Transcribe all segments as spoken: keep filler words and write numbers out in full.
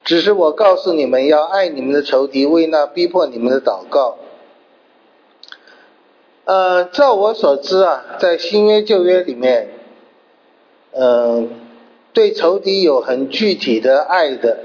只是我告诉你们，要爱你们的仇敌，为那逼迫你们的祷告。呃，照我所知啊，在新约旧约里面，呃，对仇敌有很具体的爱的，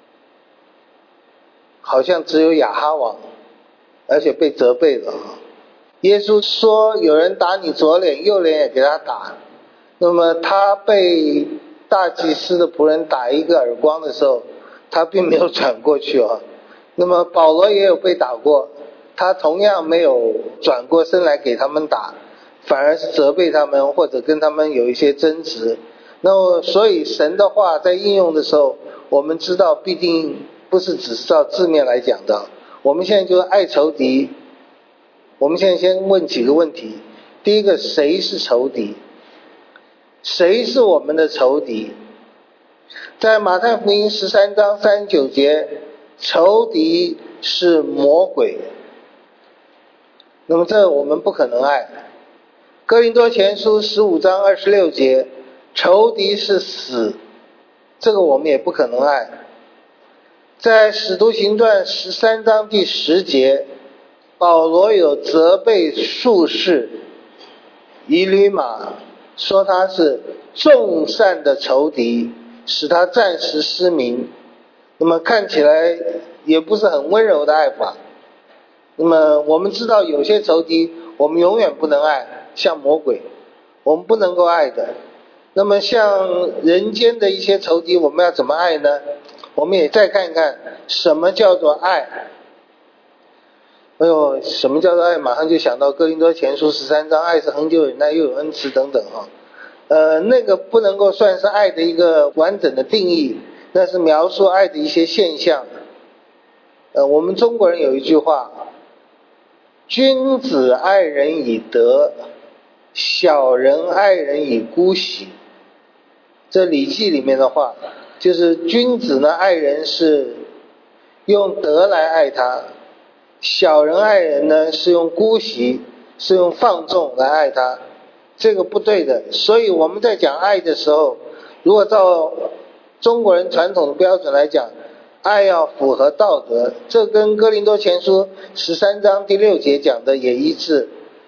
好像只有亚哈王，而且被责备了。耶稣说有人打你左脸，右脸也给他打。那么他被大祭司的仆人打一个耳光的时候，他并没有转过去啊。那么保罗也有被打过，他同样没有转过身来给他们打，反而是责备他们或者跟他们有一些争执。那么所以神的话在应用的时候，我们知道必定不是只是照字面来讲的。我们现在就是爱仇敌。我们现在先问几个问题。第一个，谁是仇敌？谁是我们的仇敌？在马太福音十三章三十九节，仇敌是魔鬼。那么这我们不可能爱。哥林多前书十五章二十六节，仇敌是死，这个我们也不可能爱。在使徒行传十三章第十节，保罗有责备术士以吕马，说他是众善的仇敌，使他暂时失明。那么看起来也不是很温柔的爱法。那么我们知道有些仇敌我们永远不能爱，像魔鬼我们不能够爱的。那么像人间的一些仇敌我们要怎么爱呢？我们也再看看什么叫做爱。哎呦，什么叫做爱？马上就想到哥林多前书十三章，爱是恒久忍耐，又有恩慈等等哈。呃，那个不能够算是爱的一个完整的定义，那是描述爱的一些现象。呃，我们中国人有一句话，君子爱人以德，小人爱人以姑息。这礼记里面的话，就是君子呢爱人是用德来爱他，小人爱人呢是用姑息，是用放纵来爱他，这个不对的。所以我们在讲爱的时候，如果照中国人传统的标准来讲，爱要符合道德，这跟哥林多前书十三章第六节讲的也一致。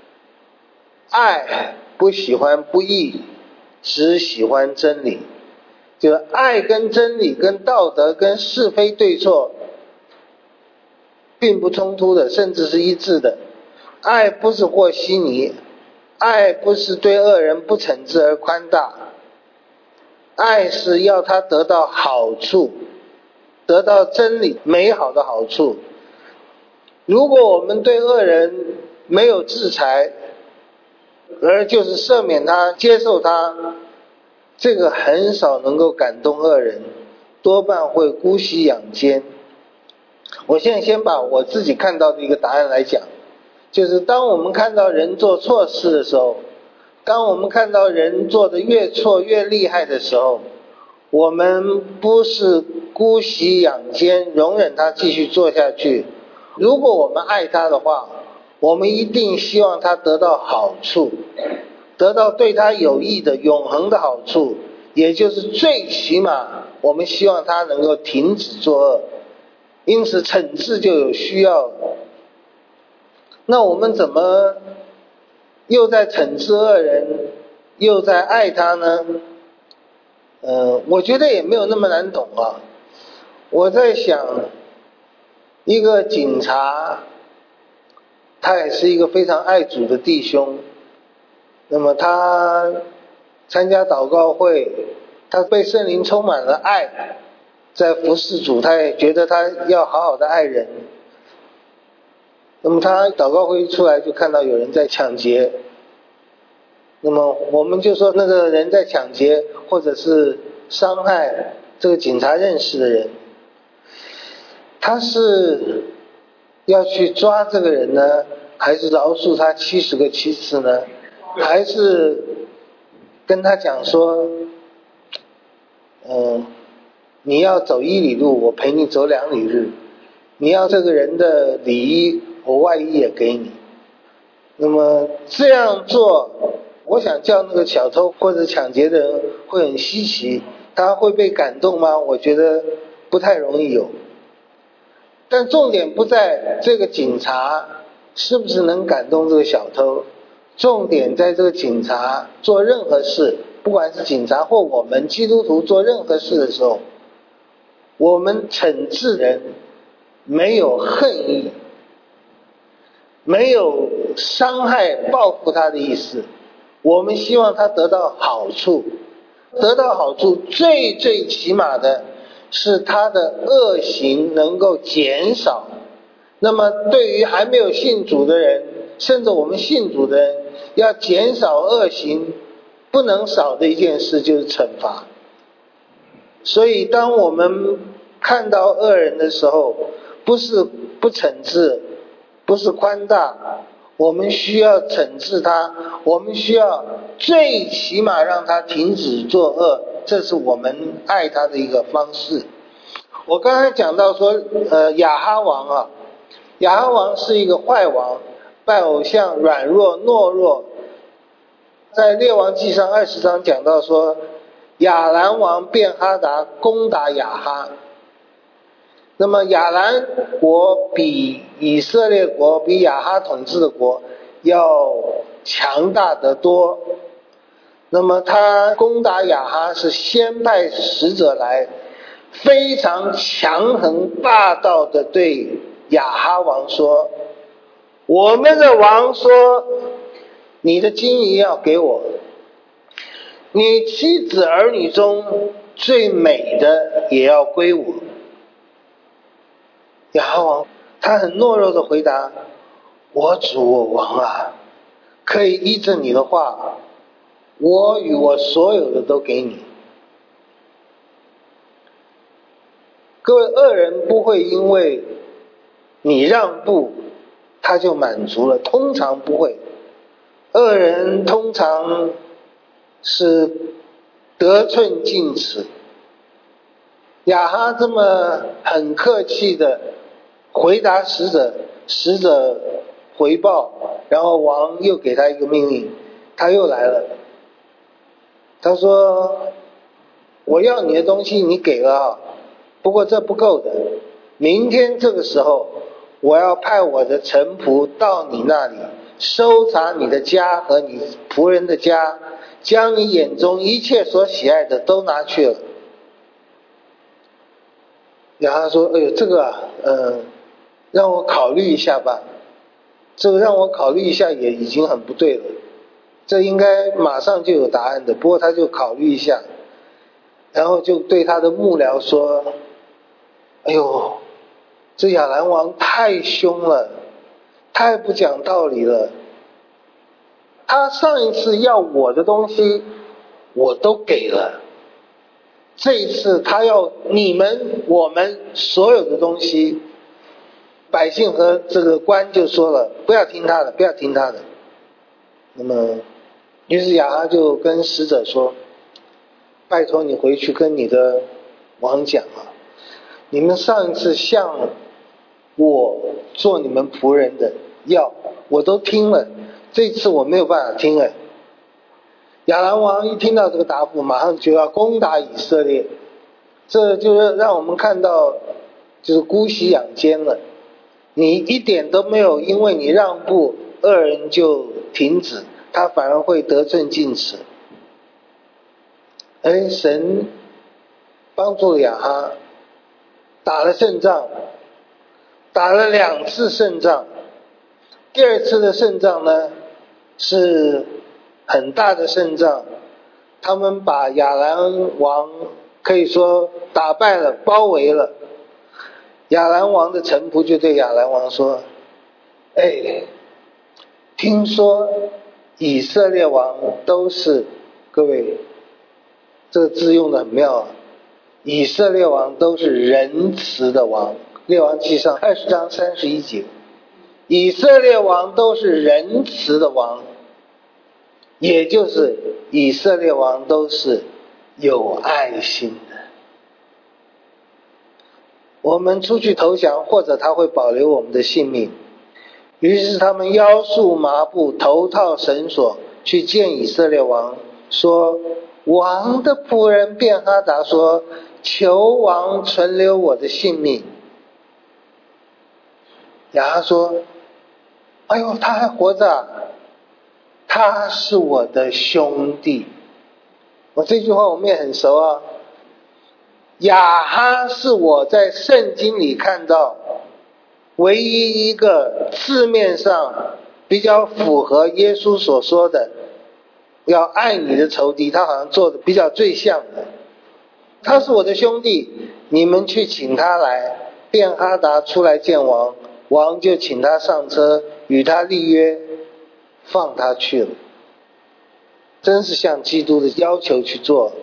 爱不喜欢不义，只喜欢真理。就是爱跟真理跟道德跟是非对错并不冲突的，甚至是一致的。爱不是和稀泥，爱不是对恶人不惩治而宽大，爱是要他得到好处，得到真理美好的好处。如果我们对恶人没有制裁，而就是赦免他，接受他，这个很少能够感动恶人，多半会姑息养奸。我现在先把我自己看到的一个答案来讲，就是当我们看到人做错事的时候，当我们看到人做的越错越厉害的时候，我们不是姑息养奸，容忍他继续做下去。如果我们爱他的话，我们一定希望他得到好处，得到对他有益的永恒的好处，也就是最起码我们希望他能够停止作恶，因此惩治就有需要。那我们怎么又在惩治恶人，又在爱他呢？呃，我觉得也没有那么难懂啊。我在想，一个警察，他也是一个非常爱主的弟兄，那么他参加祷告会，他被圣灵充满了爱，在服侍主，他也觉得他要好好的爱人。那么他祷告会一出来就看到有人在抢劫，那么我们就说那个人在抢劫或者是伤害这个警察认识的人，他是要去抓这个人呢，还是饶恕他七十个七次呢？还是跟他讲说，嗯，你要走一里路，我陪你走两里路，你要这个人的里衣，我外衣也给你。那么这样做，我想叫那个小偷或者抢劫的人会很稀奇，他会被感动吗？我觉得不太容易有。但重点不在这个警察是不是能感动这个小偷，重点在这个警察做任何事，不管是警察或我们基督徒做任何事的时候，我们惩治人没有恨意，没有伤害报复他的意思，我们希望他得到好处。得到好处最最起码的是他的恶行能够减少。那么对于还没有信主的人，甚至我们信主的人，要减少恶行，不能少的一件事就是惩罚。所以当我们看到恶人的时候，不是不惩治，不是宽大，我们需要惩治他，我们需要最起码让他停止作恶，这是我们爱他的一个方式。我刚才讲到说呃，亚哈王啊，亚哈王是一个坏王，拜偶像，软弱懦弱。在列王纪上二十章讲到说，亚兰王便哈达攻打亚哈，那么亚兰国比以色列国，比亚哈统治的国要强大得多。那么他攻打亚哈是先派使者来，非常强横霸道的对亚哈王说，我们的王说，你的金银要给我，你妻子儿女中最美的也要归我。亚哈王他很懦弱的回答，我主我王啊，可以依着你的话，我与我所有的都给你。各位，恶人不会因为你让步他就满足了，通常不会。恶人通常是得寸进尺。亚哈这么很客气的回答使者，使者回报，然后王又给他一个命令，他又来了。他说，我要你的东西你给了啊，不过这不够的，明天这个时候我要派我的臣仆到你那里，搜查你的家和你仆人的家，将你眼中一切所喜爱的都拿去了。亚哈说，哎呦，这个啊呃让我考虑一下吧。这个让我考虑一下也已经很不对了，这应该马上就有答案的。不过他就考虑一下，然后就对他的幕僚说，哎呦，这亚兰王太凶了，太不讲道理了。他上一次要我的东西我都给了，这一次他要你们我们所有的东西。百姓和这个官就说了，不要听他的，不要听他的。那么于是亚哈就跟使者说，拜托你回去跟你的王讲啊，你们上一次向我做你们仆人的要我都听了，这次我没有办法听了。亚兰王一听到这个答复，马上就要攻打以色列，这就是让我们看到就是姑息养奸了。你一点都没有因为你让步，恶人就停止，他反而会得寸进尺。而神帮助亚哈打了胜仗，打了两次胜仗。第二次的胜仗呢是很大的胜仗，他们把亚兰王可以说打败了，包围了。亚兰王的臣仆就对亚兰王说，哎，听说以色列王都是，各位这个字用的很妙啊，以色列王都是仁慈的王。列王纪上二十章三十一节，以色列王都是仁慈的王，也就是以色列王都是有爱心的。我们出去投降，或者他会保留我们的性命。于是他们腰束麻布，头套绳索，去见以色列王，说， 王的仆人便哈达说，求王存留我的性命。亚哈说，哎呦，他还活着啊，他是我的兄弟。我这句话我们也很熟啊。亚哈是我在圣经里看到唯一一个字面上比较符合耶稣所说的要爱你的仇敌，他好像做的比较最像的。他是我的兄弟，你们去请他来。便哈达出来见王，王就请他上车，与他立约，放他去了。真是向基督的要求去做。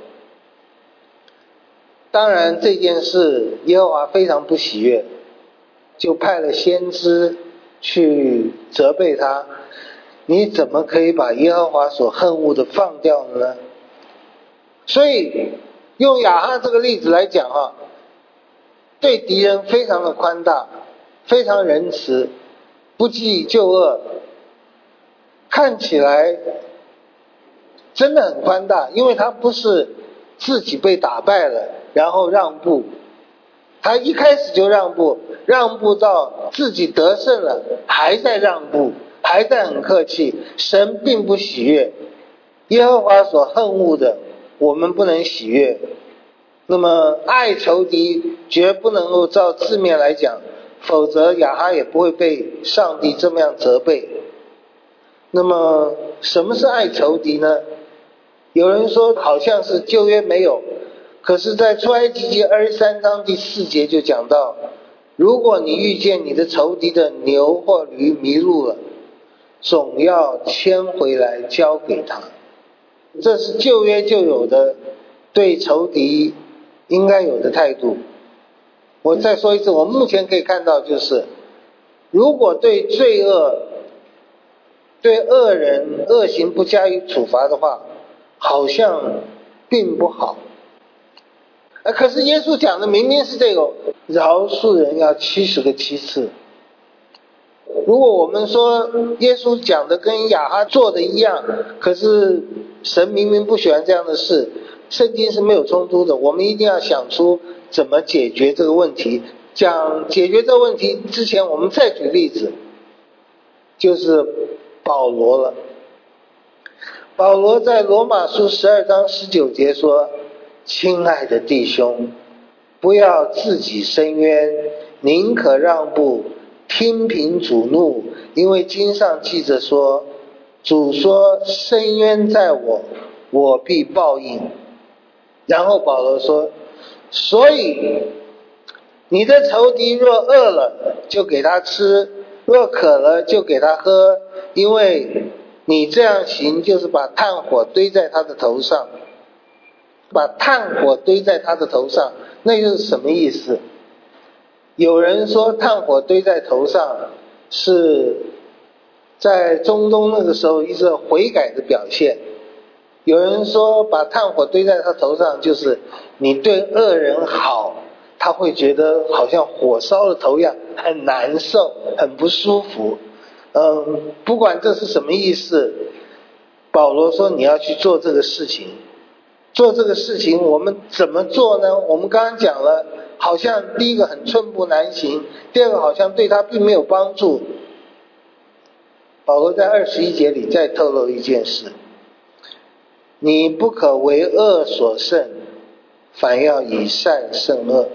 当然这件事耶和华非常不喜悦，就派了先知去责备他，你怎么可以把耶和华所恨恶的放掉呢？所以用亚哈这个例子来讲啊，对敌人非常的宽大，非常仁慈，不计旧恶，看起来真的很宽大，因为他不是自己被打败了然后让步，他一开始就让步，让步到自己得胜了还在让步，还在很客气。神并不喜悦，耶和华所恨恶的我们不能喜悦。那么爱仇敌绝不能够照字面来讲，否则亚哈也不会被上帝这么样责备。那么什么是爱仇敌呢？有人说好像是旧约没有，可是在出埃及记二十三章第四节就讲到，如果你遇见你的仇敌的牛或驴迷路了，总要牵回来交给他。这是旧约就有的对仇敌应该有的态度。我再说一次，我目前可以看到就是，如果对罪恶对恶人恶行不加以处罚的话，好像并不好。可是耶稣讲的明明是这个，饶恕人要七十个七次。如果我们说耶稣讲的跟亚哈做的一样，可是神明明不喜欢这样的事，圣经是没有冲突的。我们一定要想出怎么解决这个问题。讲解决这个问题之前，我们再举例子，就是保罗了。保罗在罗马书十二章十九节说，亲爱的弟兄，不要自己伸冤，宁可让步，听凭主怒，因为经上记着说，主说，伸冤在我，我必报应。然后保罗说，所以你的仇敌若饿了，就给他吃，若渴了，就给他喝，因为你这样行，就是把炭火堆在他的头上。把炭火堆在他的头上，那就是什么意思？有人说炭火堆在头上是在中东那个时候一个悔改的表现，有人说把炭火堆在他头上就是你对恶人好，他会觉得好像火烧了头一样，很难受，很不舒服。嗯，不管这是什么意思，保罗说你要去做这个事情。做这个事情我们怎么做呢？我们刚刚讲了，好像第一个很寸步难行，第二个好像对他并没有帮助。保罗在二十一节里再透露一件事，你不可为恶所胜，反要以善胜恶。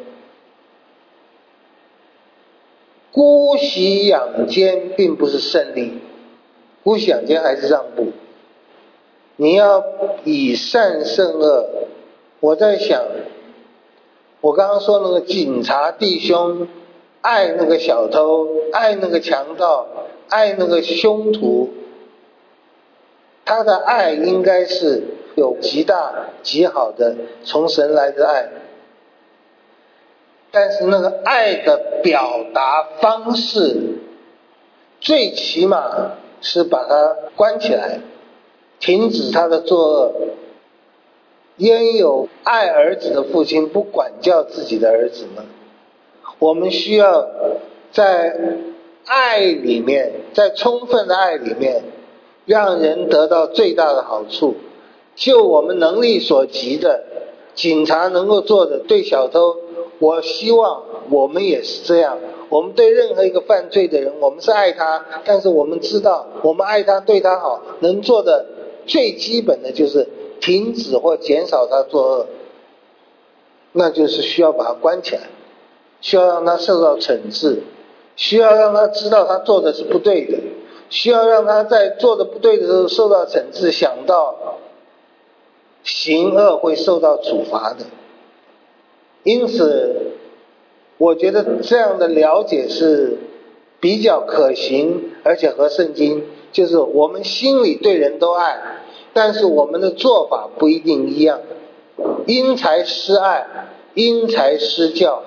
姑息养奸并不是胜利，姑息养奸还是让步。你要以善胜恶。我在想，我刚刚说那个警察弟兄爱那个小偷，爱那个强盗，爱那个凶徒，他的爱应该是有极大极好的从神来的爱，但是那个爱的表达方式最起码是把他关起来，停止他的作恶。焉有爱儿子的父亲不管教自己的儿子呢？我们需要在爱里面，在充分的爱里面，让人得到最大的好处， 就我们能力所及的，警察能够做的，对小偷，我希望我们也是这样。我们对任何一个犯罪的人，我们是爱他，但是我们知道我们爱他对他好，能做的最基本的就是停止或减少他作恶，那就是需要把他关起来，需要让他受到惩治，需要让他知道他做的是不对的，需要让他在做的不对的时候受到惩治，想到行恶会受到处罚的。因此我觉得这样的了解是比较可行，而且和圣经，就是我们心里对人都爱，但是我们的做法不一定一样，因材施爱，因材施教。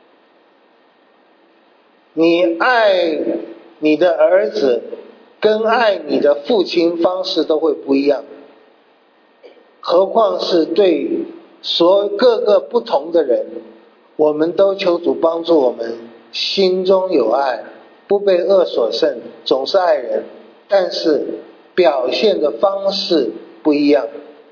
你爱你的儿子跟爱你的父亲方式都会不一样，何况是对所各个不同的人，我们都求主帮助我们心中有爱，不被恶所胜，总是爱人，但是表现的方式不一样。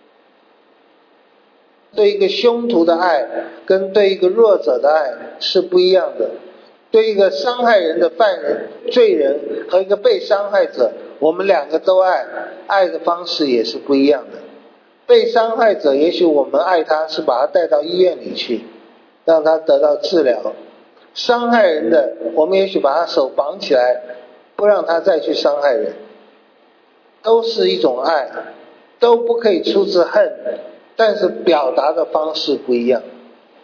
对一个凶徒的爱跟对一个弱者的爱是不一样的，对一个伤害人的犯人罪人和一个被伤害者，我们两个都爱，爱的方式也是不一样的。被伤害者也许我们爱他是把他带到医院里去，让他得到治疗，伤害人的我们也许把他手绑起来，不让他再去伤害人，都是一种爱，都不可以出自恨，但是表达的方式不一样。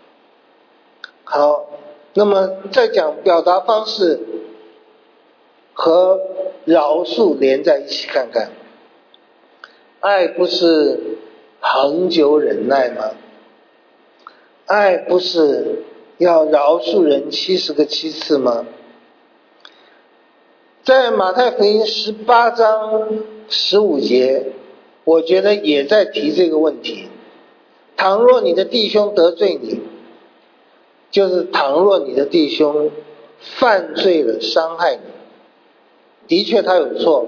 好，那么再讲表达方式和饶恕连在一起看看。爱不是恒久忍耐吗？爱不是要饶恕人七十个七次吗？在马太福音十八章十五节，我觉得也在提这个问题。倘若你的弟兄得罪你，就是倘若你的弟兄犯罪了伤害你，的确他有错，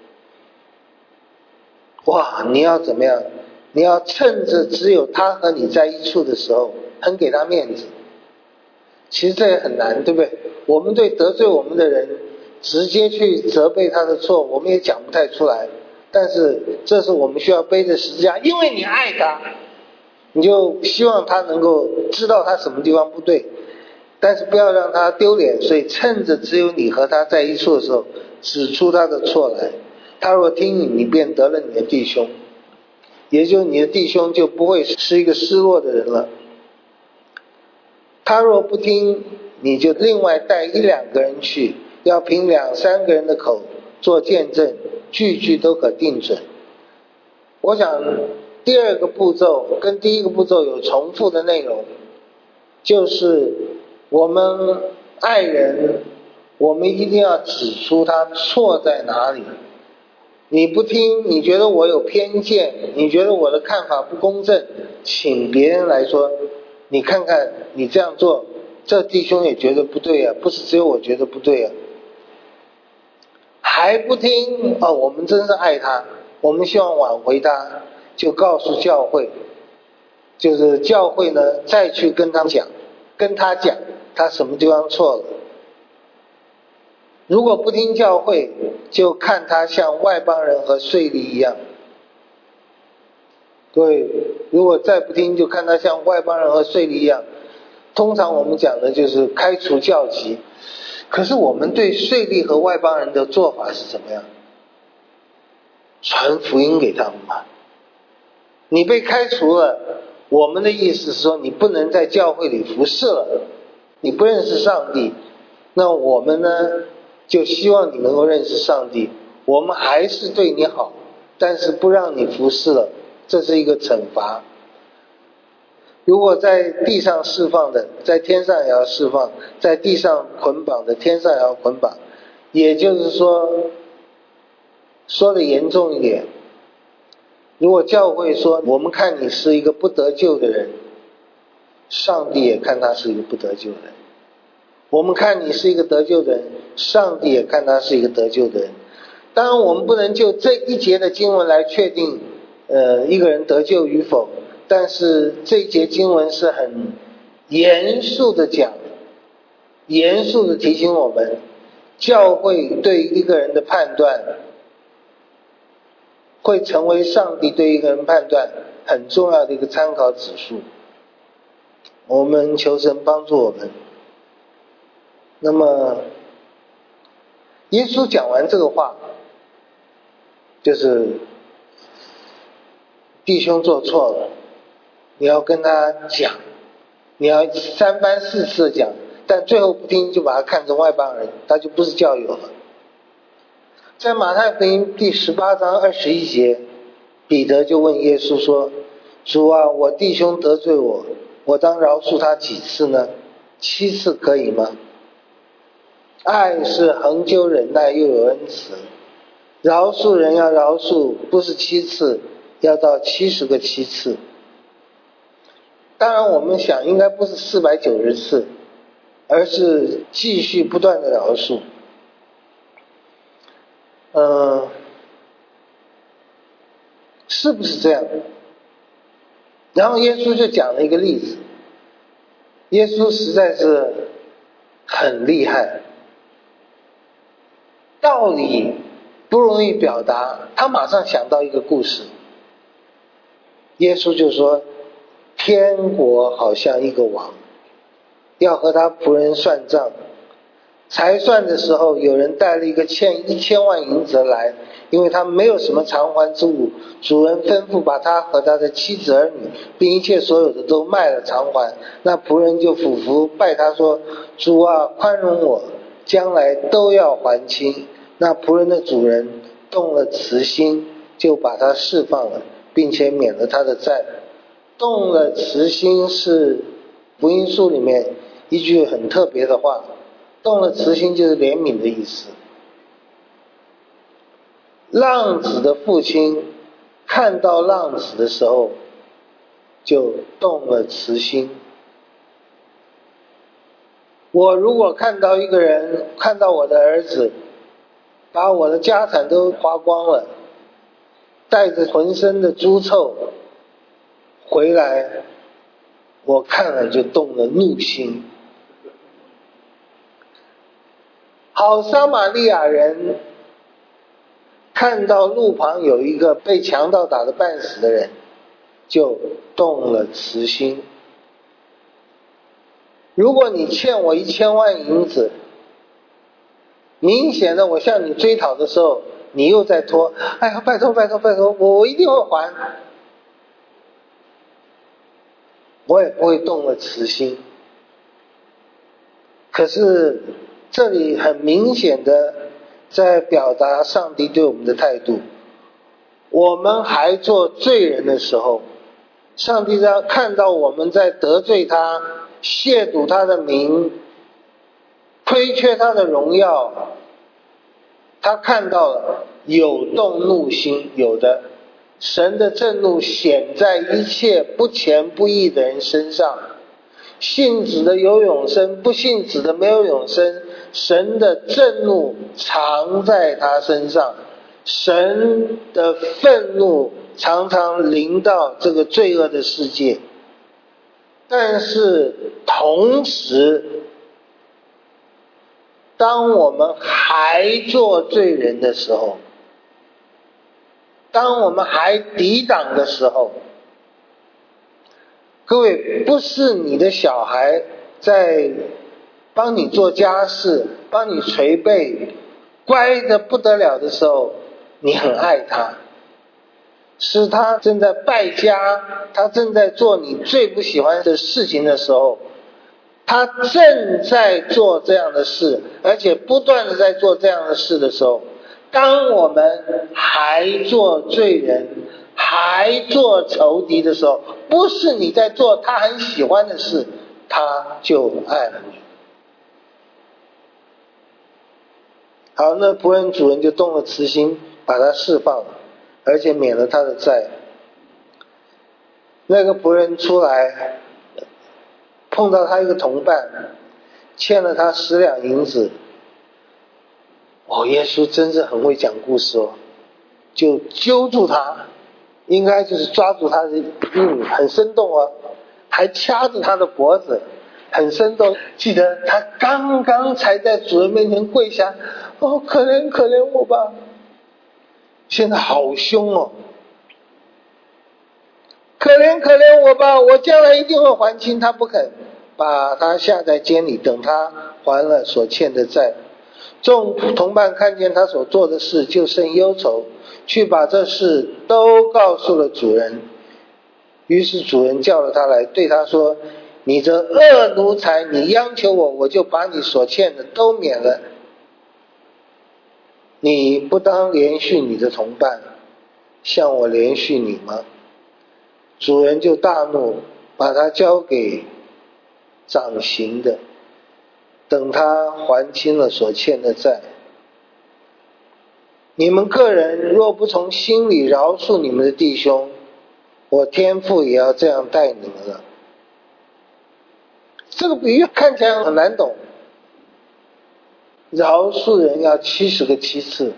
哇，你要怎么样？你要趁着只有他和你在一处的时候，很给他面子。其实这也很难，对不对？我们对得罪我们的人直接去责备他的错，我们也讲不太出来，但是这是我们需要背着十字架，因为你爱他，你就希望他能够知道他什么地方不对，但是不要让他丢脸，所以趁着只有你和他在一处的时候，指出他的错来。他若听你，你便得了你的弟兄，也就是你的弟兄就不会是一个失落的人了。他若不听，你就另外带一两个人去，要凭两三个人的口做见证，句句都可定准。我想第二个步骤跟第一个步骤有重复的内容，就是我们爱人，我们一定要指出他错在哪里。你不听，你觉得我有偏见，你觉得我的看法不公正，请别人来说，你看看你这样做，这弟兄也觉得不对啊，不是只有我觉得不对啊。还不听哦，我们真是爱他，我们希望挽回他，就告诉教会，就是教会呢再去跟他讲，跟他讲他什么地方错了。如果不听教会，就看他像外邦人和税吏一样。对，如果再不听，就看他像外邦人和税吏一样。通常我们讲的就是开除教籍，可是我们对税吏和外邦人的做法是怎么样？传福音给他们嘛。你被开除了，我们的意思是说你不能在教会里服侍了，你不认识上帝，那我们呢就希望你能够认识上帝，我们还是对你好，但是不让你服侍了，这是一个惩罚。如果在地上释放的，在天上也要释放，在地上捆绑的，天上也要捆绑。也就是说，说的严重一点，如果教会说我们看你是一个不得救的人，上帝也看他是一个不得救的人。我们看你是一个得救的人，上帝也看他是一个得救的人。当然我们不能就这一节的经文来确定呃一个人得救与否，但是这一节经文是很严肃的讲，严肃的提醒我们，教会对一个人的判断会成为上帝对一个人判断很重要的一个参考指数。我们求神帮助我们。那么耶稣讲完这个话，就是弟兄做错了，你要跟他讲，你要三番四次讲，但最后不听就把他看成外邦人，他就不是教友了。在马太福音第十八章二十一节，彼得就问耶稣说，主啊，我弟兄得罪我，我当饶恕他几次呢？七次可以吗？爱是恒久忍耐又有恩慈，饶恕人要饶恕，不是七次，要到七十个七次。当然我们想应该不是四百九十次，而是继续不断的饶恕。嗯，是不是这样？然后耶稣就讲了一个例子，耶稣实在是很厉害，道理不容易表达，他马上想到一个故事。耶稣就说，天国好像一个王，要和他仆人算账。才算的时候，有人带了一个欠一千万银子来，因为他没有什么偿还之物，主人吩咐把他和他的妻子儿女并一切所有的都卖了偿还。那仆人就俯伏拜他说，主啊，宽容我，将来都要还清。那仆人的主人动了慈心，就把他释放了，并且免了他的债。动了慈心是福音书里面一句很特别的话，动了慈心就是怜悯的意思。浪子的父亲看到浪子的时候就动了慈心。我如果看到一个人，看到我的儿子把我的家产都花光了，带着浑身的猪臭回来，我看了就动了怒心。好撒玛利亚人看到路旁有一个被强盗打得半死的人，就动了慈心。如果你欠我一千万银子，明显的我向你追讨的时候，你又在拖，哎呀，拜托拜托拜托，我我一定会还，我也不会动了慈心。可是这里很明显的在表达上帝对我们的态度。我们还做罪人的时候，上帝在看到我们在得罪他，亵渎他的名，亏缺他的荣耀，他看到了，有动怒心，有的。神的震怒显在一切不虔不义的人身上，信子的有永生，不信子的没有永生。神的震怒藏在他身上，神的愤怒常常临到这个罪恶的世界。但是同时，当我们还做罪人的时候，当我们还抵挡的时候，各位，不是你的小孩在帮你做家事，帮你捶背，乖得不得了的时候，你很爱他，是他正在败家，他正在做你最不喜欢的事情的时候，他正在做这样的事，而且不断的在做这样的事的时候，当我们还做罪人，还做仇敌的时候，不是你在做他很喜欢的事，他就爱了你。好，那仆人主人就动了慈心，把他释放了，而且免了他的债。那个仆人出来碰到他一个同伴，欠了他十两银子。哦，耶稣真是很会讲故事哦，就揪住他， 应该就是抓住他的衣领，很生动啊，还掐着他的脖子，很生动。记得他刚刚才在主人面前跪下，哦，可怜可怜我吧，现在好凶哦，可怜可怜我吧，我将来一定会还清。他不肯，把他下在监里，等他还了所欠的债。众同伴看见他所做的事，就甚忧愁，去把这事都告诉了主人。于是主人叫了他来，对他说，你这恶奴才，你央求我，我就把你所欠的都免了。你不当连续你的同伴，向我连续你吗？主人就大怒，把他交给掌刑的，等他还清了所欠的债。你们个人若不从心里饶恕你们的弟兄，我天父也要这样待你们了。这个比喻看起来很难懂，饶恕人要七十个七次。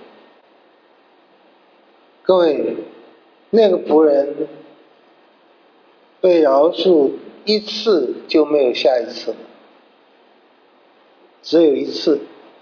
各位，那个仆人被饶恕一次就没有下一次了，只有一次。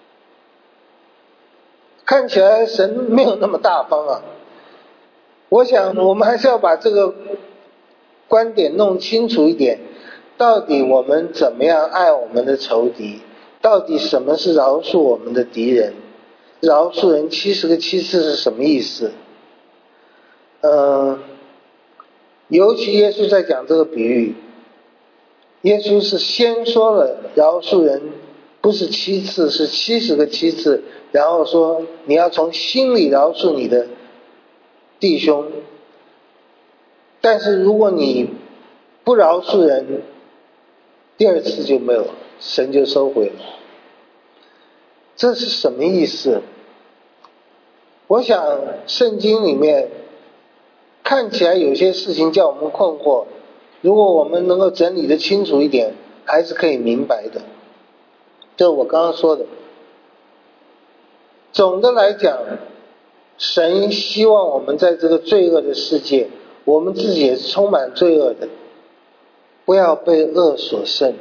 看起来神没有那么大方啊。我想我们还是要把这个观点弄清楚一点，到底我们怎么样爱我们的仇敌，到底什么是饶恕我们的敌人，饶恕人七十个七次是什么意思？嗯，尤其耶稣在讲这个比喻，耶稣是先说了饶恕人不是七次，是七十个七次，然后说你要从心里饶恕你的弟兄。但是如果你不饶恕人，第二次就没有，神就收回了。这是什么意思？我想圣经里面看起来有些事情叫我们困惑，如果我们能够整理的清楚一点，还是可以明白的。这我刚刚说的。总的来讲，神希望我们在这个罪恶的世界，我们自己也是充满罪恶的，不要被恶所胜。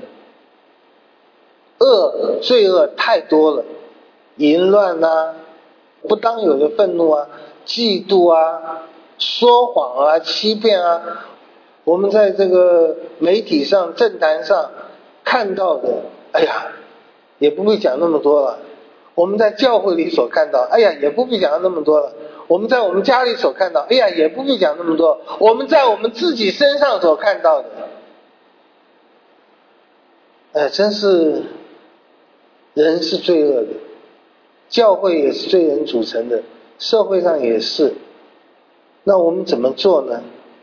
恶罪恶太多了，淫乱啊，不当有的愤怒啊，嫉妒啊，说谎啊，欺骗啊，我们在这个媒体上政坛上看到的，哎呀也不必讲那么多了。我们在教会里所看到，哎呀也不必讲那么多了。我们在我们家里所看到，哎呀也不必讲那么多。我们在我们自己身上所看到的，哎，真是人是罪恶的，教会也是罪人组成的，社会上也是。那我们怎么做呢？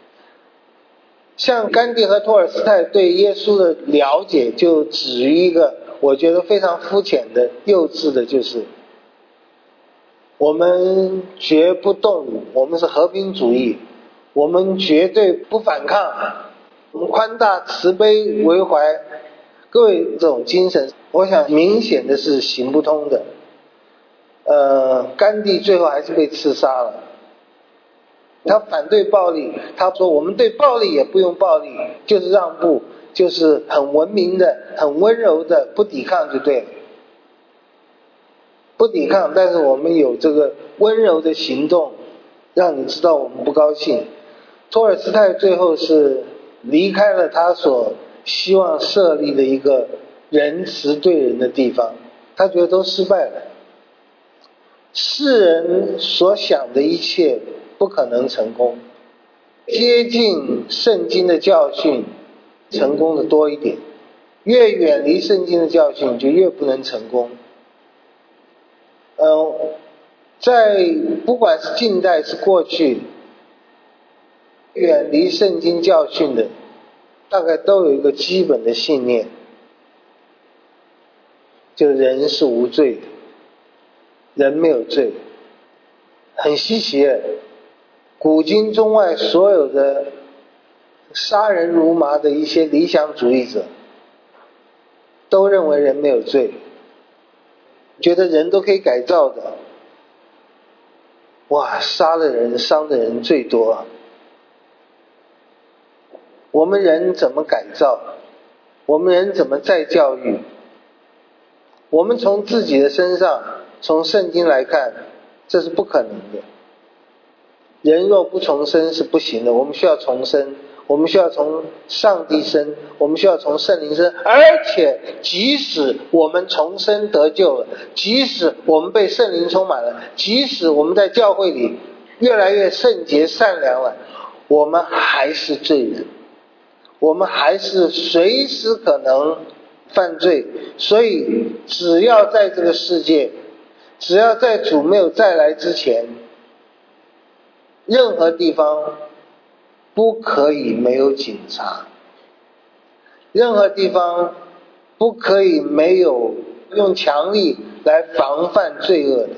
像甘地和托尔斯泰对耶稣的了解就止于一个我觉得非常肤浅的幼稚的，就是我们绝不动武，我们是和平主义，我们绝对不反抗，我们宽大慈悲为怀。各位，这种精神我想明显的是行不通的。呃，甘地最后还是被刺杀了。他反对暴力，他说我们对暴力也不用暴力，就是让步，就是很文明的很温柔的不抵抗就对了。不抵抗，但是我们有这个温柔的行动，让你知道我们不高兴。托尔斯泰最后是离开了他所希望设立的一个仁慈对人的地方，他觉得都失败了。世人所想的一切不可能成功，接近圣经的教训成功的多一点，越远离圣经的教训就越不能成功。呃，在不管是近代是过去，远离圣经教训的大概都有一个基本的信念，就人是无罪的，人没有罪。很稀奇的，古今中外所有的杀人如麻的一些理想主义者都认为人没有罪，觉得人都可以改造的。哇，杀了人伤的人最多， 我们人怎么改造，我们人怎么再教育。我们从自己的身上，从圣经来看，这是不可能的。人若不重生是不行的，我们需要重生，我们需要从上帝生，我们需要从圣灵生。而且即使我们重生得救了，即使我们被圣灵充满了，即使我们在教会里越来越圣洁善良了，我们还是罪人，我们还是随时可能犯罪。所以只要在这个世界，只要在主没有再来之前，任何地方不可以没有警察，任何地方不可以没有用强力来防范罪恶的。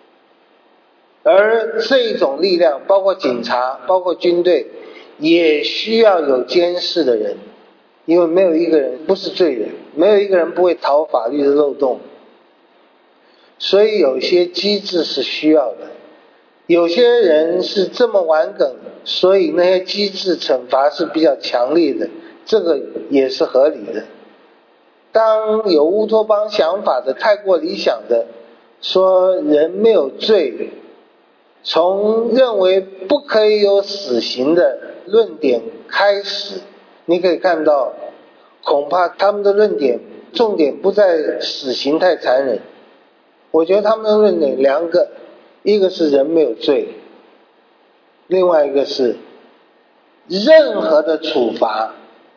而这种力量包括警察，包括军队，也需要有监视的人，因为没有一个人不是罪人，没有一个人不会逃法律的漏洞。所以有些机制是需要的，有些人是这么顽梗，所以那些机制惩罚是比较强烈的，这个也是合理的。当有乌托邦想法的太过理想的说人没有罪，从认为不可以有死刑的论点开始，你可以看到恐怕他们的论点重点不在死刑太残忍，我觉得他们的论点两个，一个是人没有罪，另外一个是任何的处罚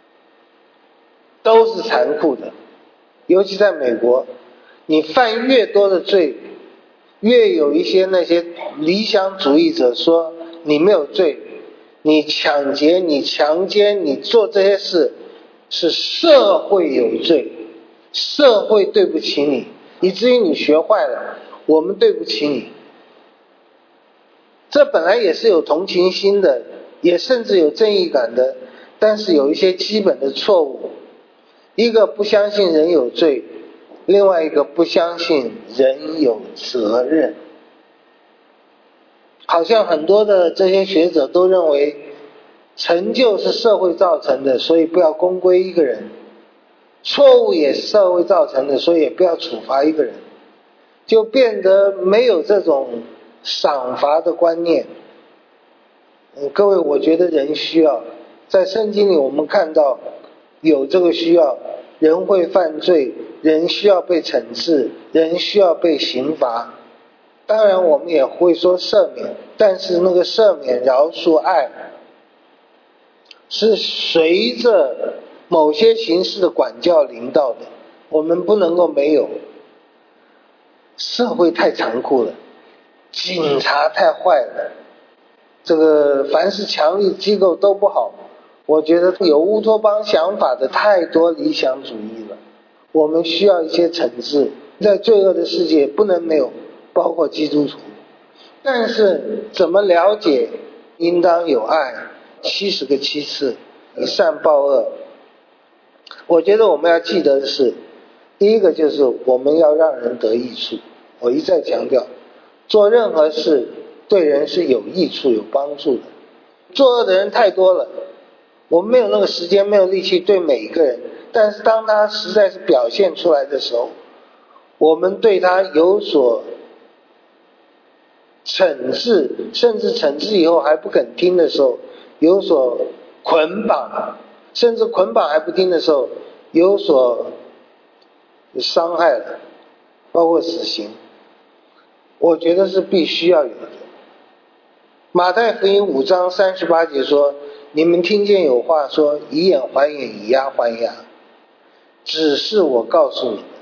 都是残酷的。尤其在美国，你犯越多的罪，越有一些那些理想主义者说你没有罪，你抢劫，你强奸，你做这些事是社会有罪，社会对不起你，以至于你学坏了，我们对不起你。这本来也是有同情心的，也甚至有正义感的，但是有一些基本的错误。一个不相信人有罪，另外一个不相信人有责任。好像很多的这些学者都认为成就是社会造成的，所以不要公归一个人，错误也是社会造成的，所以也不要处罚一个人，就变得没有这种赏罚的观念。嗯，各位，我觉得人需要，在圣经里我们看到有这个需要，人会犯罪，人需要被惩治，人需要被刑罚。当然我们也会说赦免，但是那个赦免、饶恕、爱是随着某些形式的管教临到的，我们不能够没有。社会太残酷了，警察太坏了，这个凡是强力机构都不好。我觉得有乌托邦想法的太多理想主义了，我们需要一些惩治，在罪恶的世界不能没有，包括基督徒。但是怎么了解应当有爱，七十个七次，以善报恶。我觉得我们要记得的是，第一个就是我们要让人得益处。我一再强调，做任何事对人是有益处有帮助的。作恶的人太多了，我们没有那个时间没有力气对每一个人，但是当他实在是表现出来的时候，我们对他有所惩治，甚至惩治以后还不肯听的时候，有所捆绑，甚至捆绑还不听的时候，有所伤害了，包括死刑，我觉得是必须要有的。马太福音五章三十八节说，你们听见有话说，以眼还眼，以牙还牙，只是我告诉你们。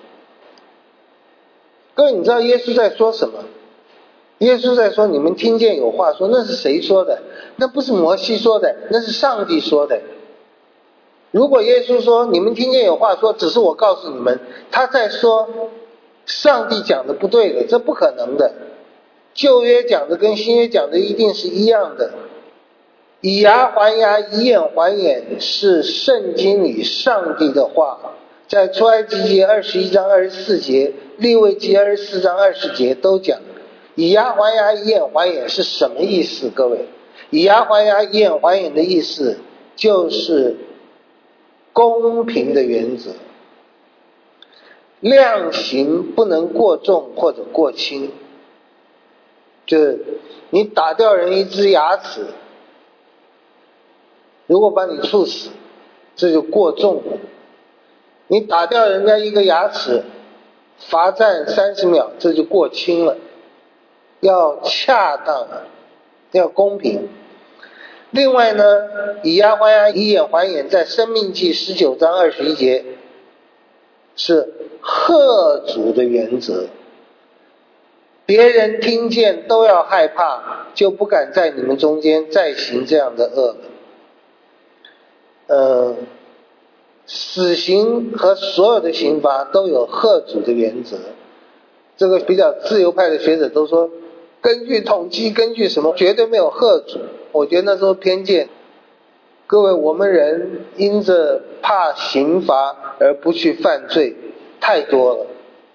各位，你知道耶稣在说什么？耶稣在说，你们听见有话说，那是谁说的？那不是摩西说的，那是上帝说的。如果耶稣说你们听见有话说，只是我告诉你们，他在说上帝讲的不对的，这不可能的。旧约讲的跟新约讲的一定是一样的。以牙还牙，以眼还眼，是圣经里上帝的话，在出埃及记二十一章二十四节，利未记二十四章二十节都讲。以牙还牙，以眼还眼是什么意思？各位，以牙还牙，以眼还眼的意思就是公平的原则。量刑不能过重或者过轻，就是你打掉人一只牙齿，如果把你处死，这就过重了。你打掉人家一个牙齿，罚站三十秒，这就过轻了。要恰当，要公平。另外呢，以牙还牙，以眼还眼，在申命记十九章二十一节是吓阻的原则，别人听见都要害怕，就不敢在你们中间再行这样的恶了。呃，死刑和所有的刑罚都有吓阻的原则。这个比较自由派的学者都说，根据统计，根据什么，绝对没有吓阻。我觉得那时候偏见。各位，我们人因着怕刑罚而不去犯罪太多了。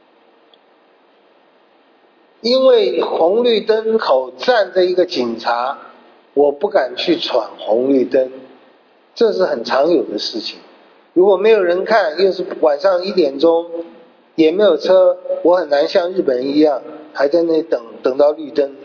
因为红绿灯口站着一个警察，我不敢去闯红绿灯，这是很常有的事情。如果没有人看，又是晚上一点钟，也没有车，我很难像日本人一样还在那等等到绿灯。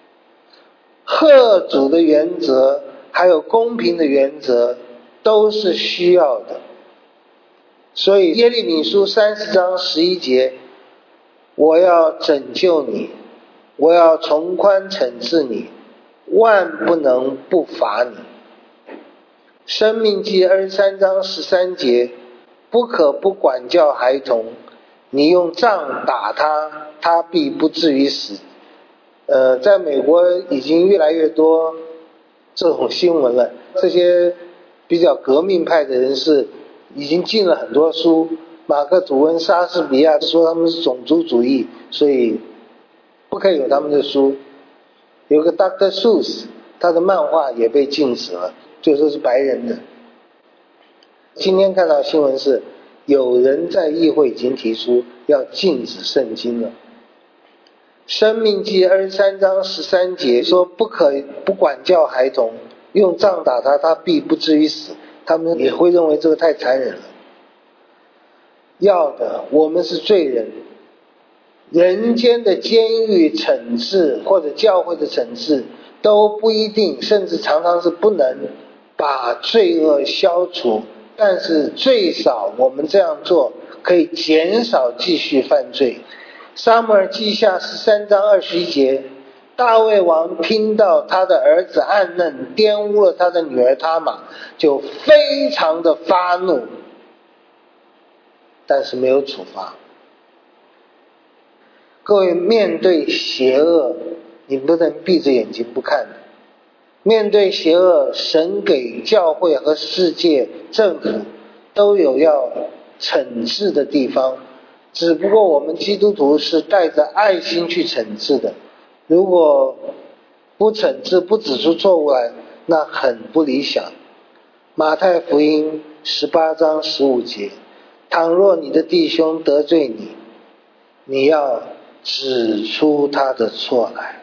吓阻的原则还有公平的原则都是需要的。所以耶利米书三十章十一节，我要拯救你，我要从宽惩治你，万不能不罚你。申命记二十三章十三节，不可不管教孩童，你用杖打他，他必不至于死。呃，在美国已经越来越多这种新闻了，这些比较革命派的人士已经进了很多书。马克吐温、莎士比亚说他们是种族主义，所以不可以有他们的书。有个 Doctor Seuss， 他的漫画也被禁止了，就说是白人的。今天看到新闻是有人在议会已经提出要禁止圣经了。申命记二十三章十三节说，不可不管教孩童，用杖打他，他必不至于死。他们也会认为这个太残忍了。要的，我们是罪人，人间的监狱惩治或者教会的惩治都不一定，甚至常常是不能把罪恶消除，但是最少我们这样做可以减少继续犯罪。撒母耳记下十三章二十一节，大卫王听到他的儿子暗嫩玷污了他的女儿他玛，就非常的发怒，但是没有处罚。各位，面对邪恶，你不能闭着眼睛不看的。面对邪恶，神给教会和世界政府都有要惩治的地方，只不过我们基督徒是带着爱心去惩治的。如果不惩治，不指出错误来，那很不理想。马太福音十八章十五节，倘若你的弟兄得罪你，你要指出他的错来。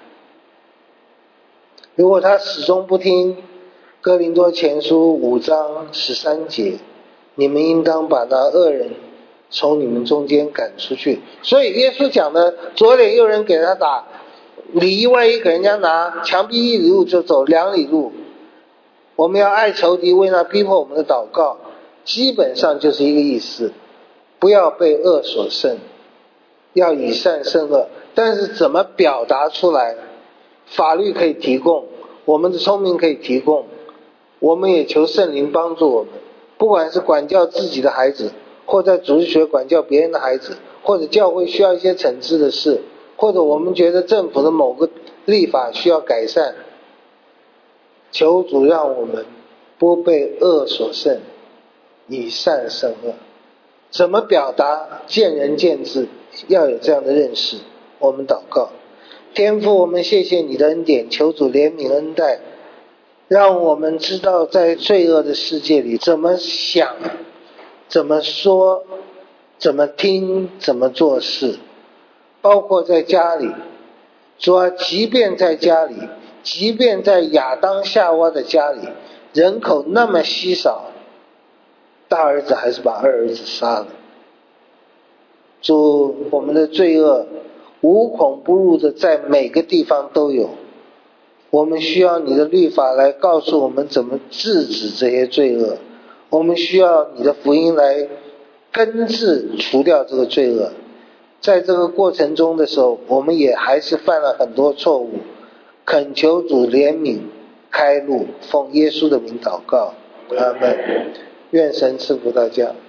如果他始终不听，哥林多前书五章十三节，你们应当把那恶人从你们中间赶出去。所以耶稣讲的，左脸右人给他打，里一外一给人家拿，墙壁一里路就走两里路。我们要爱仇敌，为那逼迫我们的祷告，基本上就是一个意思，不要被恶所胜，要以善胜恶。但是怎么表达出来，法律可以提供，我们的聪明可以提供，我们也求圣灵帮助我们，不管是管教自己的孩子，或在主日学管教别人的孩子，或者教会需要一些惩治的事，或者我们觉得政府的某个立法需要改善，求主让我们不被恶所胜，以善胜恶。怎么表达，见仁见智，要有这样的认识。我们祷告，天父，我们谢谢你的恩典，求主怜悯恩待，让我们知道在罪恶的世界里怎么想，怎么说，怎么听，怎么做事，包括在家里。主啊，即便在家里，即便在亚当夏娃的家里，人口那么稀少， 大儿子还是把二儿子杀了。主，我们的罪恶无孔不入的在每个地方都有，我们需要你的律法来告诉我们怎么制止这些罪恶，我们需要你的福音来根治除掉这个罪恶。在这个过程中的时候，我们也还是犯了很多错误，恳求主怜悯开路，奉耶稣的名祷告，阿们。愿神赐福大家。